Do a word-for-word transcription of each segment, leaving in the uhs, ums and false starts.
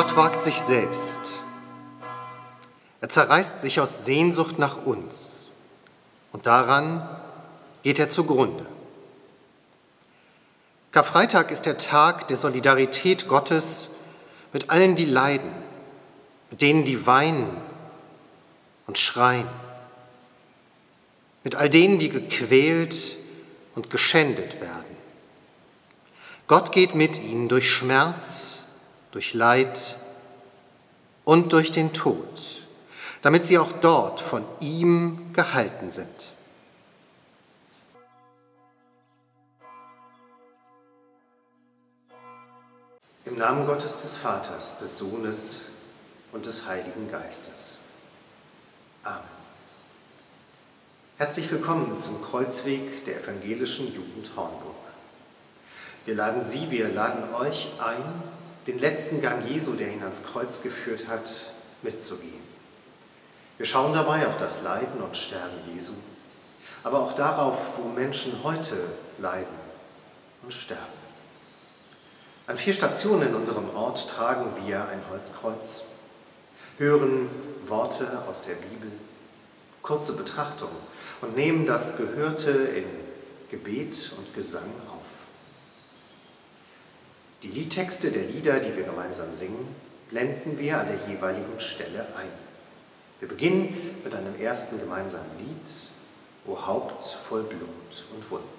Gott wagt sich selbst. Er zerreißt sich aus Sehnsucht nach uns. Und daran geht er zugrunde. Karfreitag ist der Tag der Solidarität Gottes mit allen, die leiden, mit denen, die weinen und schreien, mit all denen, die gequält und geschändet werden. Gott geht mit ihnen durch Schmerz, durch Leid und durch den Tod, damit sie auch dort von ihm gehalten sind. Im Namen Gottes des Vaters, des Sohnes und des Heiligen Geistes. Amen. Herzlich willkommen zum Kreuzweg der evangelischen Jugend Hornburg. Wir laden Sie, wir laden euch ein, den letzten Gang Jesu, der ihn ans Kreuz geführt hat, mitzugehen. Wir schauen dabei auf das Leiden und Sterben Jesu, aber auch darauf, wo Menschen heute leiden und sterben. An vier Stationen in unserem Ort tragen wir ein Holzkreuz, hören Worte aus der Bibel, kurze Betrachtung und nehmen das Gehörte in Gebet und Gesang auf. Die Liedtexte der Lieder, die wir gemeinsam singen, blenden wir an der jeweiligen Stelle ein. Wir beginnen mit einem ersten gemeinsamen Lied, O Haupt voll Blut und Wunden.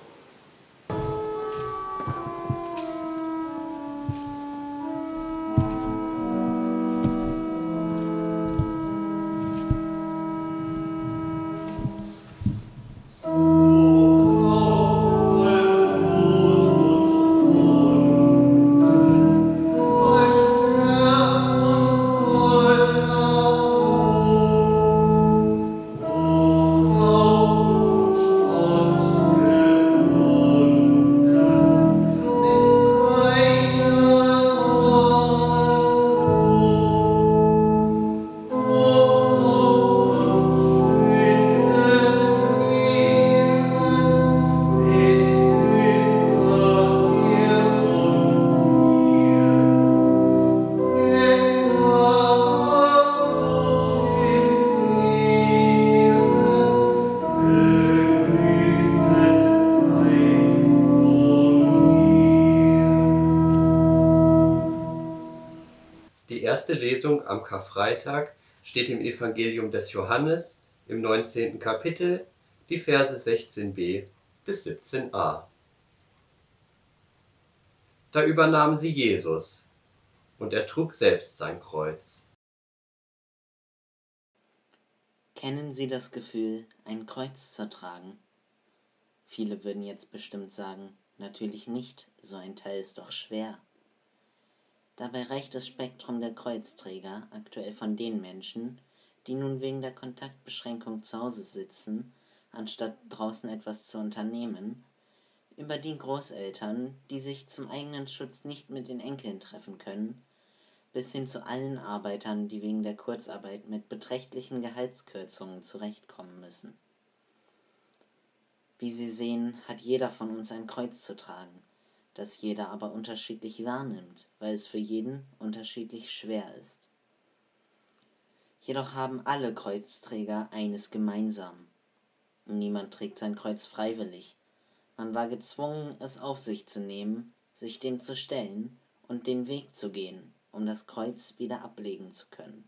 Die erste Lesung am Karfreitag steht im Evangelium des Johannes im neunzehnten Kapitel, die Verse sechzehn b bis siebzehn a. Da übernahmen sie Jesus, und er trug selbst sein Kreuz. Kennen Sie das Gefühl, ein Kreuz zu tragen? Viele würden jetzt bestimmt sagen, natürlich nicht, so ein Teil ist doch schwer. Dabei reicht das Spektrum der Kreuzträger aktuell von den Menschen, die nun wegen der Kontaktbeschränkung zu Hause sitzen, anstatt draußen etwas zu unternehmen, über die Großeltern, die sich zum eigenen Schutz nicht mit den Enkeln treffen können, bis hin zu allen Arbeitern, die wegen der Kurzarbeit mit beträchtlichen Gehaltskürzungen zurechtkommen müssen. Wie Sie sehen, hat jeder von uns ein Kreuz zu tragen, das jeder aber unterschiedlich wahrnimmt, weil es für jeden unterschiedlich schwer ist. Jedoch haben alle Kreuzträger eines gemeinsam. Niemand trägt sein Kreuz freiwillig. Man war gezwungen, es auf sich zu nehmen, sich dem zu stellen und den Weg zu gehen, um das Kreuz wieder ablegen zu können.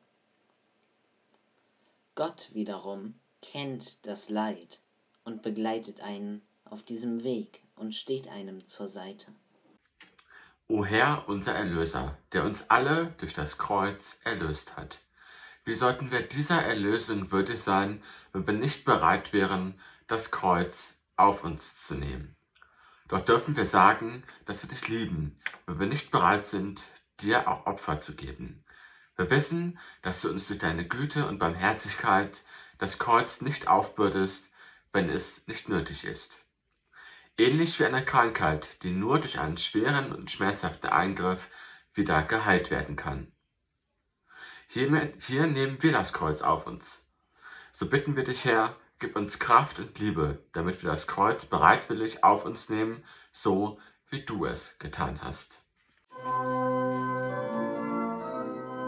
Gott wiederum kennt das Leid und begleitet einen auf diesem Weg und steht einem zur Seite. O Herr, unser Erlöser, der uns alle durch das Kreuz erlöst hat. Wie sollten wir dieser Erlösung würdig sein, wenn wir nicht bereit wären, das Kreuz auf uns zu nehmen? Doch dürfen wir sagen, dass wir dich lieben, wenn wir nicht bereit sind, dir auch Opfer zu geben. Wir wissen, dass du uns durch deine Güte und Barmherzigkeit das Kreuz nicht aufbürdest, wenn es nicht nötig ist. Ähnlich wie eine Krankheit, die nur durch einen schweren und schmerzhaften Eingriff wieder geheilt werden kann. Hier, hier nehmen wir das Kreuz auf uns. So bitten wir dich, Herr, gib uns Kraft und Liebe, damit wir das Kreuz bereitwillig auf uns nehmen, so wie du es getan hast.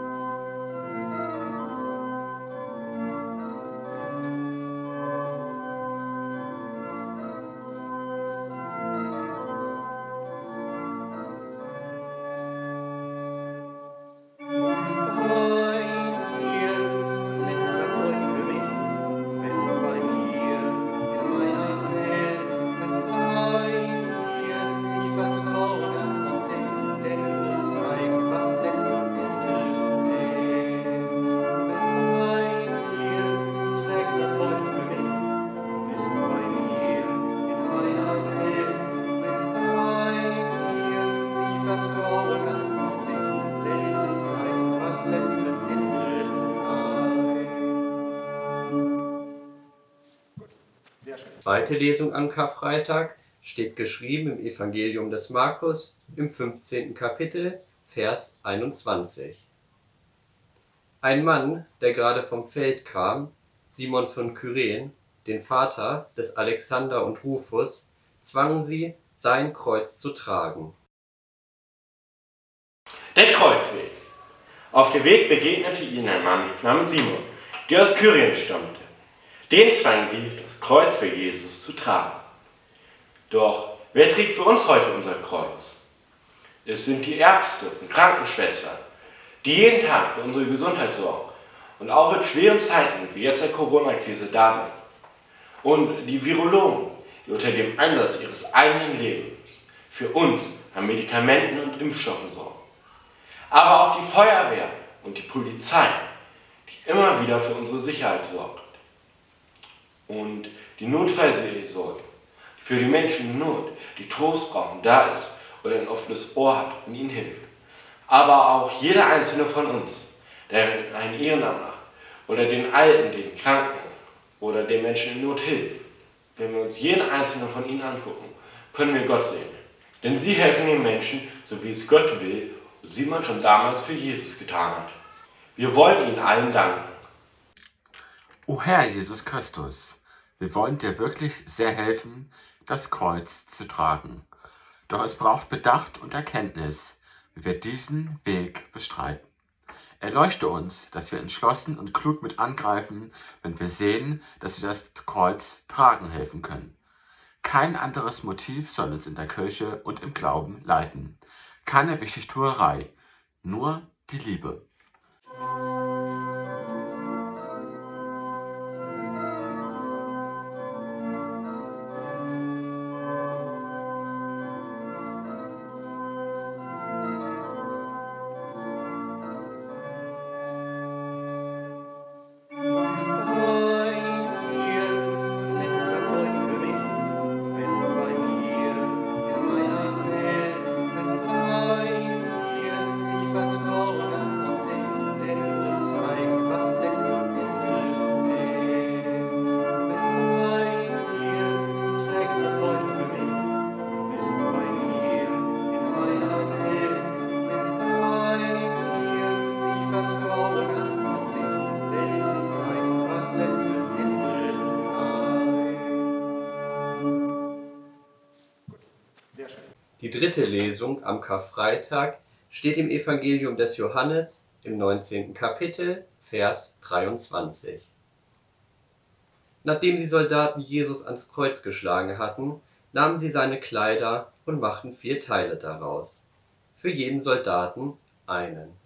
zweite Lesung am Karfreitag steht geschrieben im Evangelium des Markus im fünfzehnten Kapitel, Vers einundzwanzig. Ein Mann, der gerade vom Feld kam, Simon von Kyren, den Vater des Alexander und Rufus, zwangen sie, sein Kreuz zu tragen. Der Kreuzweg. Auf dem Weg begegnete ihnen ein Mann namens Simon, der aus Kyren stammte. Den zwangen sie, das Kreuz für Jesus zu tragen. Doch wer trägt für uns heute unser Kreuz? Es sind die Ärzte und Krankenschwestern, die jeden Tag für unsere Gesundheit sorgen und auch in schweren Zeiten wie jetzt der Corona-Krise da sind. Und die Virologen, die unter dem Einsatz ihres eigenen Lebens für uns an Medikamenten und Impfstoffen sorgen. Aber auch die Feuerwehr und die Polizei, die immer wieder für unsere Sicherheit sorgt. Und die Notfallseelsorge, die für die Menschen in Not, die Trost brauchen, da ist oder ein offenes Ohr hat und ihnen hilft. Aber auch jeder einzelne von uns, der ein Ehrenamt macht oder den Alten, den Kranken oder den Menschen in Not hilft. Wenn wir uns jeden einzelnen von ihnen angucken, können wir Gott sehen. Denn sie helfen den Menschen, so wie es Gott will und Simon schon damals für Jesus getan hat. Wir wollen ihnen allen danken. O Herr Jesus Christus, wir wollen dir wirklich sehr helfen, das Kreuz zu tragen. Doch es braucht Bedacht und Erkenntnis, wie wir diesen Weg bestreiten. Erleuchte uns, dass wir entschlossen und klug mit angreifen, wenn wir sehen, dass wir das Kreuz tragen helfen können. Kein anderes Motiv soll uns in der Kirche und im Glauben leiten. Keine Wichtigtuerei, nur die Liebe. Die dritte Lesung am Karfreitag steht im Evangelium des Johannes im neunzehnten Kapitel, Vers dreiundzwanzig. Nachdem die Soldaten Jesus ans Kreuz geschlagen hatten, nahmen sie seine Kleider und machten vier Teile daraus, für jeden Soldaten einen.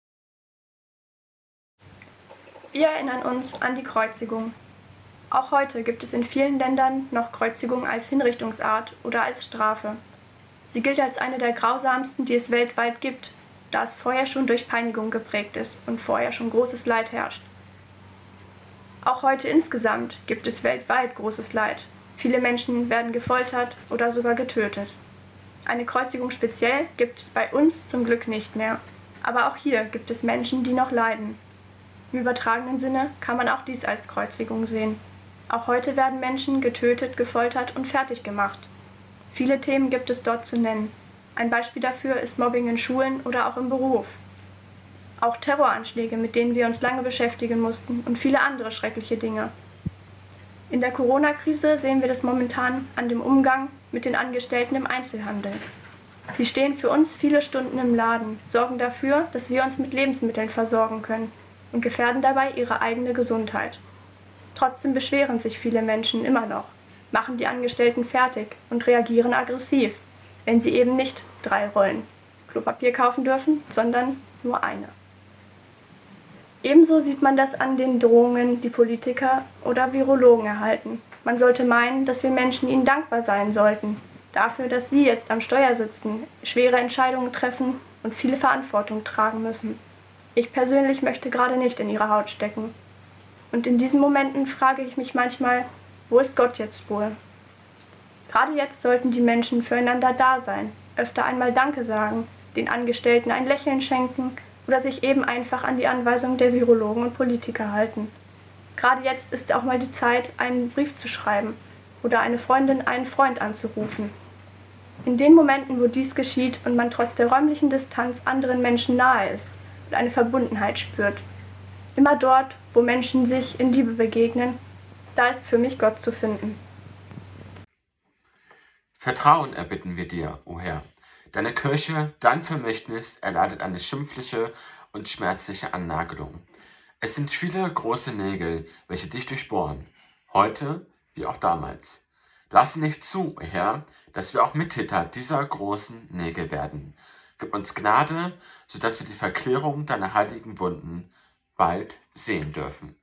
Wir erinnern uns an die Kreuzigung. Auch heute gibt es in vielen Ländern noch Kreuzigung als Hinrichtungsart oder als Strafe. Sie gilt als eine der grausamsten, die es weltweit gibt, da es vorher schon durch Peinigung geprägt ist und vorher schon großes Leid herrscht. Auch heute insgesamt gibt es weltweit großes Leid. Viele Menschen werden gefoltert oder sogar getötet. Eine Kreuzigung speziell gibt es bei uns zum Glück nicht mehr, aber auch hier gibt es Menschen, die noch leiden. Im übertragenen Sinne kann man auch dies als Kreuzigung sehen. Auch heute werden Menschen getötet, gefoltert und fertig gemacht. Viele Themen gibt es dort zu nennen. Ein Beispiel dafür ist Mobbing in Schulen oder auch im Beruf. Auch Terroranschläge, mit denen wir uns lange beschäftigen mussten, und viele andere schreckliche Dinge. In der Corona-Krise sehen wir das momentan an dem Umgang mit den Angestellten im Einzelhandel. Sie stehen für uns viele Stunden im Laden, sorgen dafür, dass wir uns mit Lebensmitteln versorgen können und gefährden dabei ihre eigene Gesundheit. Trotzdem beschweren sich viele Menschen immer noch, machen die Angestellten fertig und reagieren aggressiv, wenn sie eben nicht drei Rollen Klopapier kaufen dürfen, sondern nur eine. Ebenso sieht man das an den Drohungen, die Politiker oder Virologen erhalten. Man sollte meinen, dass wir Menschen ihnen dankbar sein sollten, dafür, dass sie jetzt am Steuer sitzen, schwere Entscheidungen treffen und viele Verantwortung tragen müssen. Ich persönlich möchte gerade nicht in ihrer Haut stecken. Und in diesen Momenten frage ich mich manchmal, wo ist Gott jetzt wohl? Gerade jetzt sollten die Menschen füreinander da sein, öfter einmal Danke sagen, den Angestellten ein Lächeln schenken oder sich eben einfach an die Anweisungen der Virologen und Politiker halten. Gerade jetzt ist auch mal die Zeit, einen Brief zu schreiben. oder eine Freundin einen Freund anzurufen. In den Momenten, wo dies geschieht und man trotz der räumlichen Distanz anderen Menschen nahe ist und eine Verbundenheit spürt, immer dort, wo Menschen sich in Liebe begegnen, da ist für mich Gott zu finden. Vertrauen erbitten wir dir, o Herr. Deine Kirche, dein Vermächtnis, erleidet eine schimpfliche und schmerzliche Annagelung. Es sind viele große Nägel, welche dich durchbohren, heute wie auch damals. Lass nicht zu, o Herr, dass wir auch Mittäter dieser großen Nägel werden. Gib uns Gnade, sodass wir die Verklärung deiner heiligen Wunden bald sehen dürfen.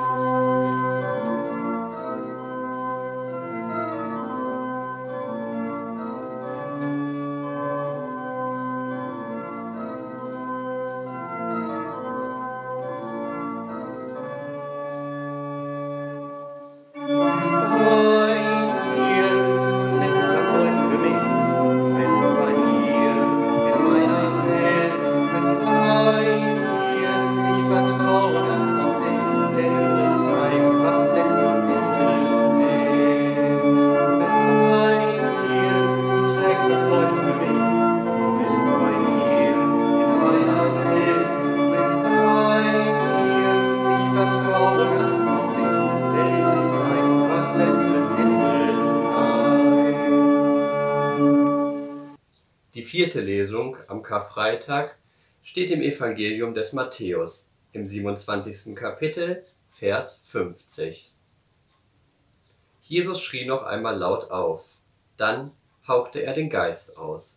Die vierte Lesung am Karfreitag steht im Evangelium des Matthäus, im siebenundzwanzigsten Kapitel, Vers fünfzig. Jesus schrie noch einmal laut auf, dann hauchte er den Geist aus.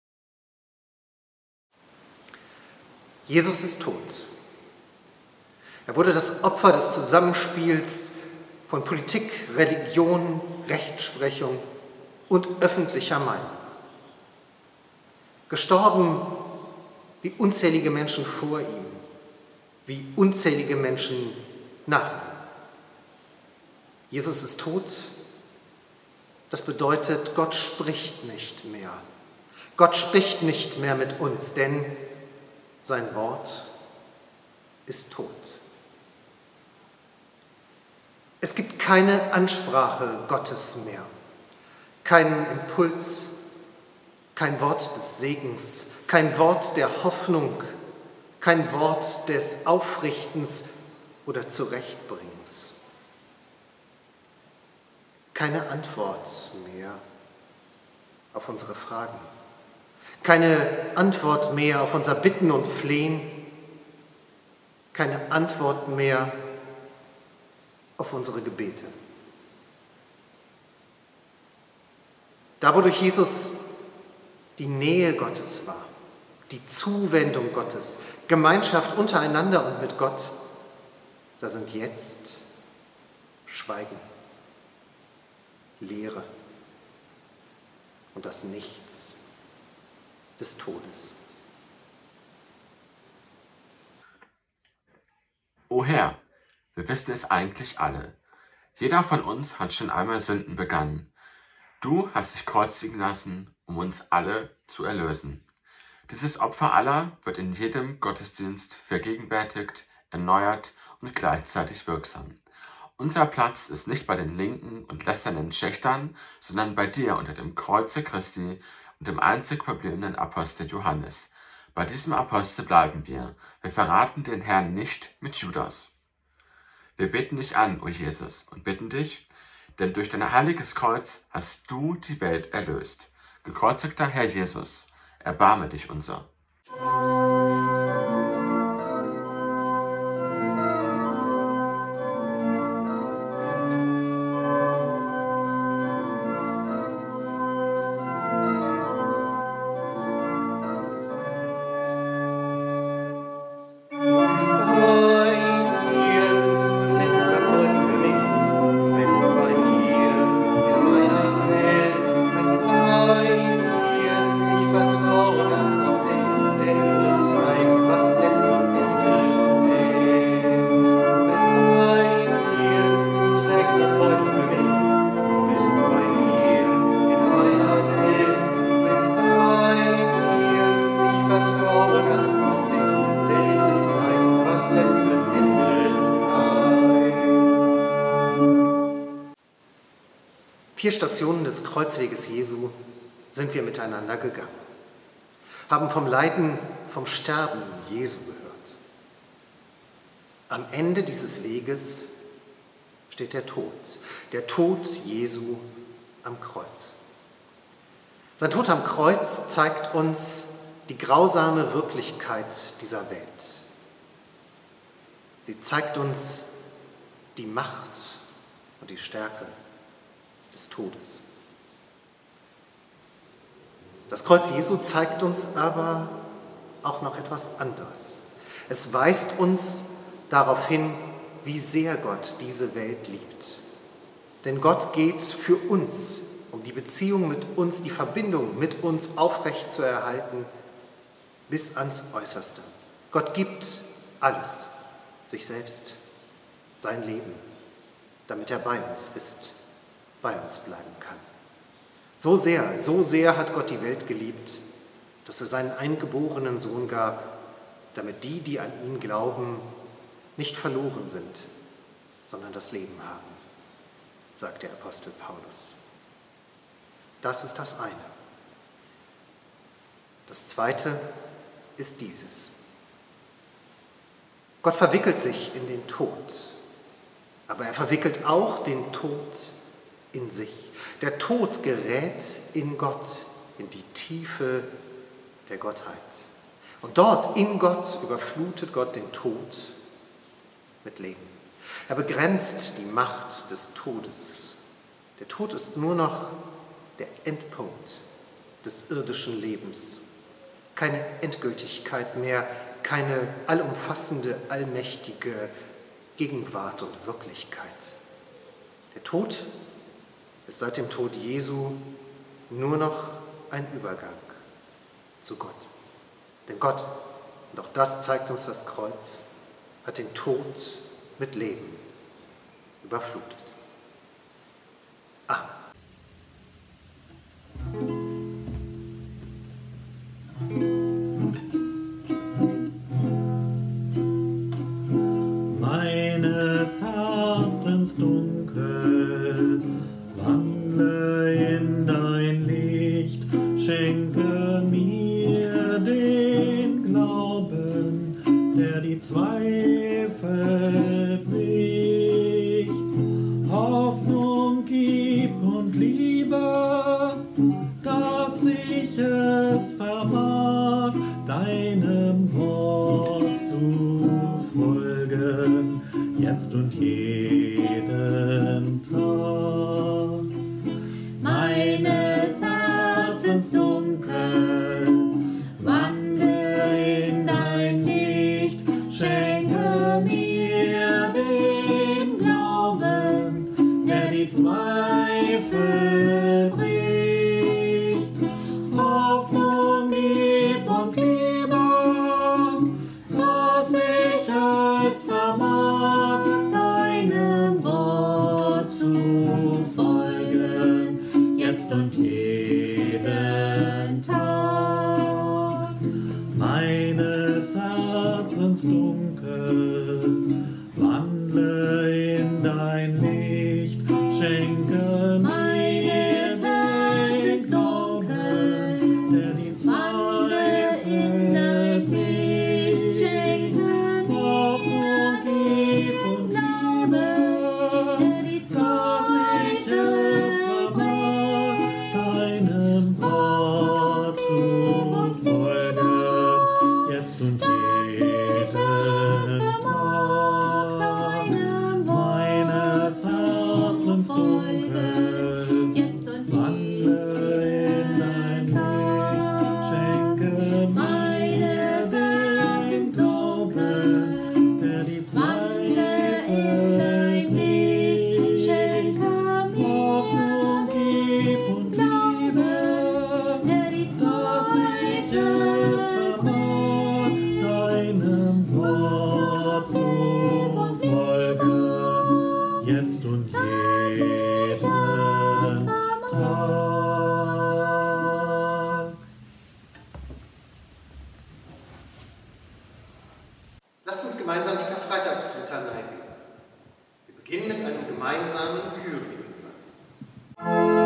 Jesus ist tot. Er wurde das Opfer des Zusammenspiels von Politik, Religion, Rechtsprechung und öffentlicher Meinung. Gestorben wie unzählige Menschen vor ihm, wie unzählige Menschen nach ihm. Jesus ist tot. Das bedeutet, Gott spricht nicht mehr. Gott spricht nicht mehr mit uns, denn sein Wort ist tot. Es gibt keine Ansprache Gottes mehr, keinen Impuls, kein Wort des Segens, kein Wort der Hoffnung, kein Wort des Aufrichtens oder Zurechtbringens. Keine Antwort mehr auf unsere Fragen, keine Antwort mehr auf unser Bitten und Flehen, keine Antwort mehr auf unsere Gebete. Da, wo durch Jesus die Nähe Gottes war, die Zuwendung Gottes, Gemeinschaft untereinander und mit Gott, da sind jetzt Schweigen, Leere und das Nichts des Todes. O Herr, wir wissen es eigentlich alle. Jeder von uns hat schon einmal Sünden begangen. Du hast dich kreuzigen lassen, um uns alle zu erlösen. Dieses Opfer aller wird in jedem Gottesdienst vergegenwärtigt, erneuert und gleichzeitig wirksam. Unser Platz ist nicht bei den linken und lästernden Schächtern, sondern bei dir unter dem Kreuze Christi und dem einzig verbliebenen Apostel Johannes. Bei diesem Apostel bleiben wir. Wir verraten den Herrn nicht mit Judas. Wir beten dich an, o Jesus, und bitten dich, denn durch dein heiliges Kreuz hast du die Welt erlöst. Gekreuzigter Herr Jesus, erbarme dich unser. Ich vertraue ganz auf dich, denn du zeigst Vier Stationen des Kreuzweges Jesu sind wir miteinander gegangen, haben vom Leiden, vom Sterben Jesu gehört. Am Ende dieses Weges steht der Tod, der Tod Jesu am Kreuz. Sein Tod am Kreuz zeigt uns die grausame Wirklichkeit dieser Welt. Sie zeigt uns die Macht und die Stärke des Todes. Das Kreuz Jesu zeigt uns aber auch noch etwas anderes. Es weist uns darauf hin, wie sehr Gott diese Welt liebt. Denn Gott geht für uns, um die Beziehung mit uns, die Verbindung mit uns aufrecht zu erhalten, bis ans Äußerste. Gott gibt alles, sich selbst, sein Leben, damit er bei uns ist, bei uns bleiben kann. So sehr, so sehr hat Gott die Welt geliebt, dass er seinen eingeborenen Sohn gab, damit die, die an ihn glauben, nicht verloren sind, sondern das Leben haben, sagt der Apostel Paulus. Das ist das eine. Das zweite ist dieses. Gott verwickelt sich in den Tod, aber er verwickelt auch den Tod in sich. Der Tod gerät in Gott, in die Tiefe der Gottheit. Und dort in Gott überflutet Gott den Tod mit Leben. Er begrenzt die Macht des Todes. Der Tod ist nur noch der Endpunkt des irdischen Lebens. Keine Endgültigkeit mehr, keine allumfassende, allmächtige Gegenwart und Wirklichkeit. Der Tod ist seit dem Tod Jesu nur noch ein Übergang zu Gott. Denn Gott, und auch das zeigt uns das Kreuz, hat den Tod mit Leben überflutet. Amen. Meines Herzens Dunkel, wandle in dein Licht, schenke mir den Glauben, der die Zweifel bricht. Hoffnung gib und Liebe, dass ich es vermag, deinem Wort zu folgen, jetzt und jeden Tag. Meines Herzens Dunkel, wandle in dein Licht, schenke mir den Glauben, der die Zweifel bricht. Hoffnung gib und Liebe, dass ich es vermag, deinem Wort zu folgen, jetzt und jeden Tag. Meines Herzens Dunkel, wandle in dein Licht, schenke mir den Glauben, der die Zweifel bricht. Hoffnung gib und Liebe, dass ich es vermag, deinem Wort zu folgen, jetzt und jeden Tag. Meines Herzens Dunkel, wandle in dein Licht, schenke mir den Glauben, der die Zweifel bricht. Hoffnung gib und Liebe, dass ich es vermag, deinem Wort zu folgen, jetzt und jeden Tag. Lasst uns gemeinsam die Karfreitagslitanei beten. Wir beginnen mit einem gemeinsamen Kyrie-Gesang.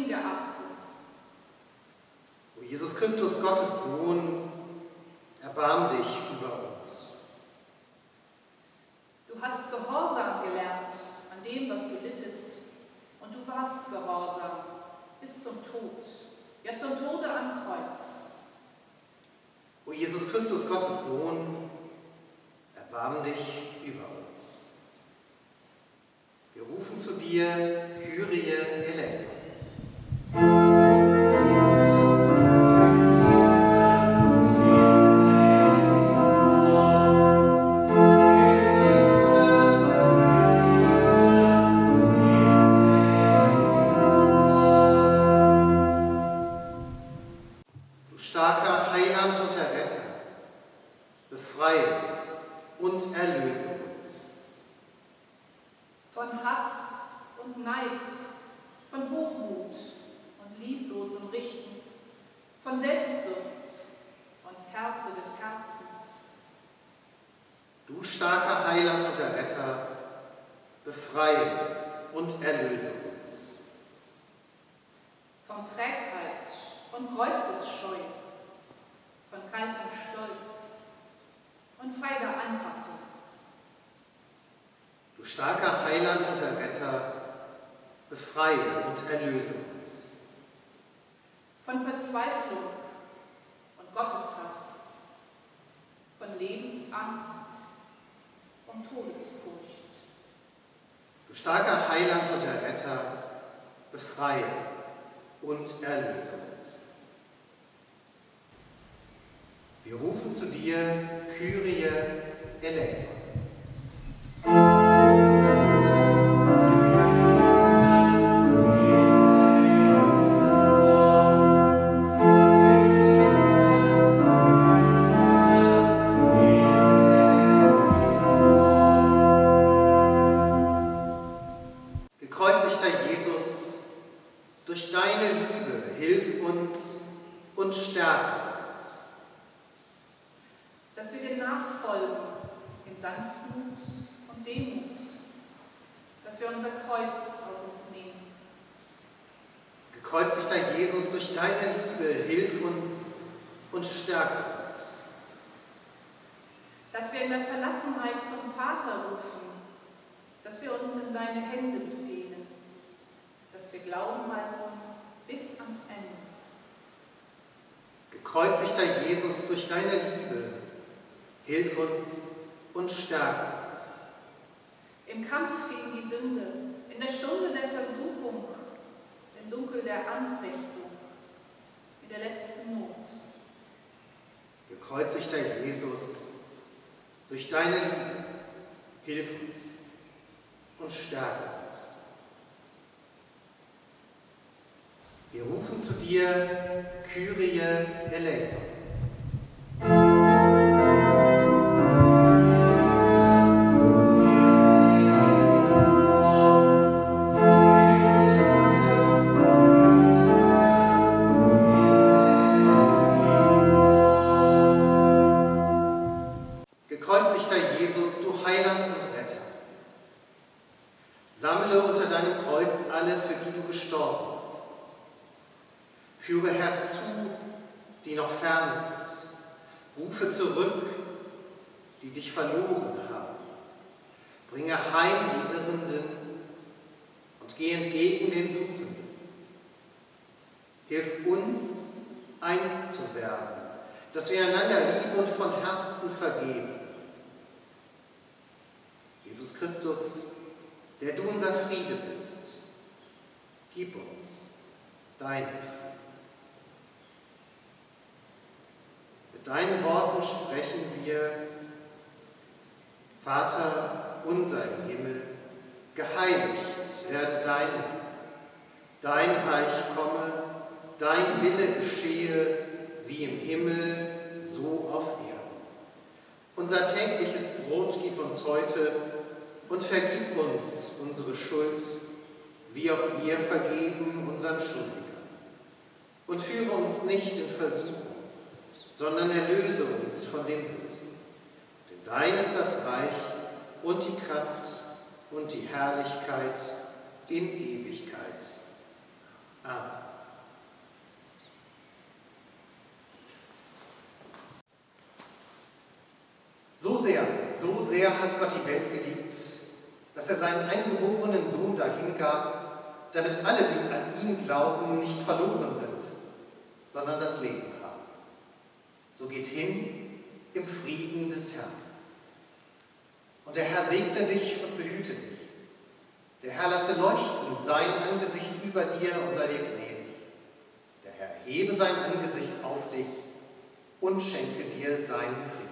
gering geachtet. O Jesus Christus, Gottes Sohn, erbarm dich über uns. Du hast Gehorsam gelernt an dem, was du littest, und du warst gehorsam bis zum Tod, ja zum Tode am Kreuz. O Jesus Christus, Gottes Sohn, erbarm dich über uns. Wir rufen zu dir, Kyrie eleison. Du starker Heiland und Erretter, befreie und erlöse uns. Von Hass und Neid, von Hochmut und lieblosem Richten, von Selbstsucht und Härte des Herzens. Du starker Heiland und Erretter, befreie und erlöse uns. Von Trägheit und Kreuzesscheu, von kaltem Stolz und feiger Anpassung. Du starker Heiland und Erretter, befreie und erlöse uns. Von Verzweiflung und Gotteshass, von Lebensangst und Todesfurcht. Du starker Heiland und Erretter, befreie und erlöse uns. Wir rufen zu dir, Kyrie eleison. Gekreuzigter Jesus, durch deine Liebe hilf uns und stärke uns. Dass wir dir nachfolgen in Sanftmut und Demut, dass wir unser Kreuz auf uns nehmen. Gekreuzigter Jesus, durch deine Liebe hilf uns und stärke uns. Dass wir in der Verlassenheit zum Vater rufen, dass wir uns in seine Hände befehlen, dass wir Glauben halten bis ans Ende. Gekreuzigter Jesus, durch deine Liebe hilf uns und stärke uns. Im Kampf gegen die Sünde, in der Stunde der Versuchung, im Dunkel der Anfechtung, in der letzten Not. Gekreuzigter Jesus, durch deine Liebe hilf uns und stärke uns. Wir rufen zu dir, Kyrie eleison. Gekreuzigter Jesus, du Heiland und Retter, sammle unter deinem Kreuz alle, für die du gestorben bist. Führe herzu, die noch fern sind. Rufe zurück, die dich verloren haben. Bringe heim die Irrenden und geh entgegen den Suchenden. Hilf uns, eins zu werden, dass wir einander lieben und von Herzen vergeben. Jesus Christus, der du unser Friede bist, gib uns deinen Frieden. Mit deinen Worten sprechen wir: Vater unser im Himmel, geheiligt werde dein Name. Dein Reich komme, dein Wille geschehe, wie im Himmel, so auf Erden. Unser tägliches Brot gib uns heute und vergib uns unsere Schuld, wie auch wir vergeben unseren Schuldigern. Und führe uns nicht in Versuchung, sondern erlöse uns von dem Bösen. Denn dein ist das Reich und die Kraft und die Herrlichkeit in Ewigkeit. Amen. So sehr, so sehr hat Gott die Welt geliebt, dass er seinen eingeborenen Sohn dahingab, damit alle, die an ihn glauben, nicht verloren sind, sondern das Leben haben. So geht hin im Frieden des Herrn. Und der Herr segne dich und behüte dich. Der Herr lasse leuchten sein Angesicht über dir und sei dir gnädig. Der Herr erhebe sein Angesicht auf dich und schenke dir seinen Frieden.